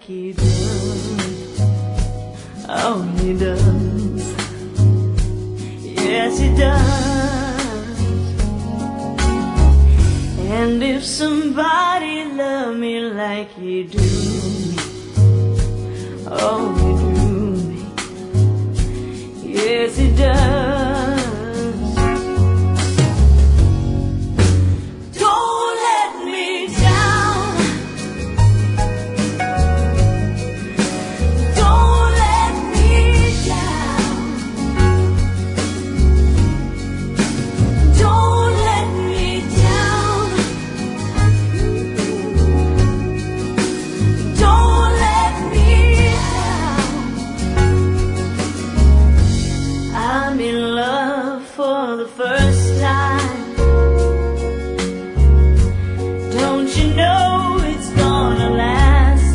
he does. Oh, he does. Yes, he does. And if somebody loved me like he do me, oh, he do me. Yes, he does. Don't let me down. Don't let me down. Don't let me down. Don't let me down. I'm in love for the first time. Don't you know it's gonna last?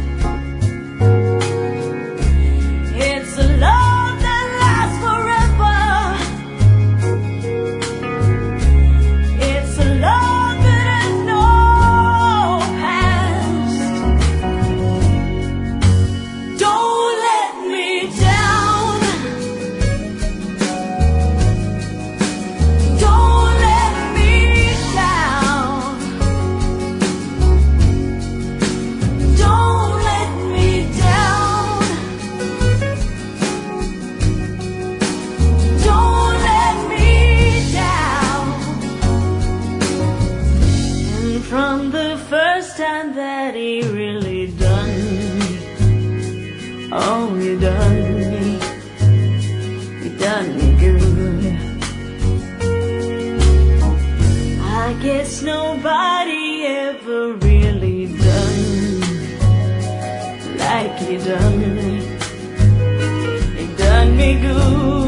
It's a love that lasts forever. It's a love that has no past. Don't let me down. Don't let me down. Don't let me down. Don't let me down. And from the first time that he really done me, oh, he done me good. I guess nobody ever really done me like he done me. He done me good.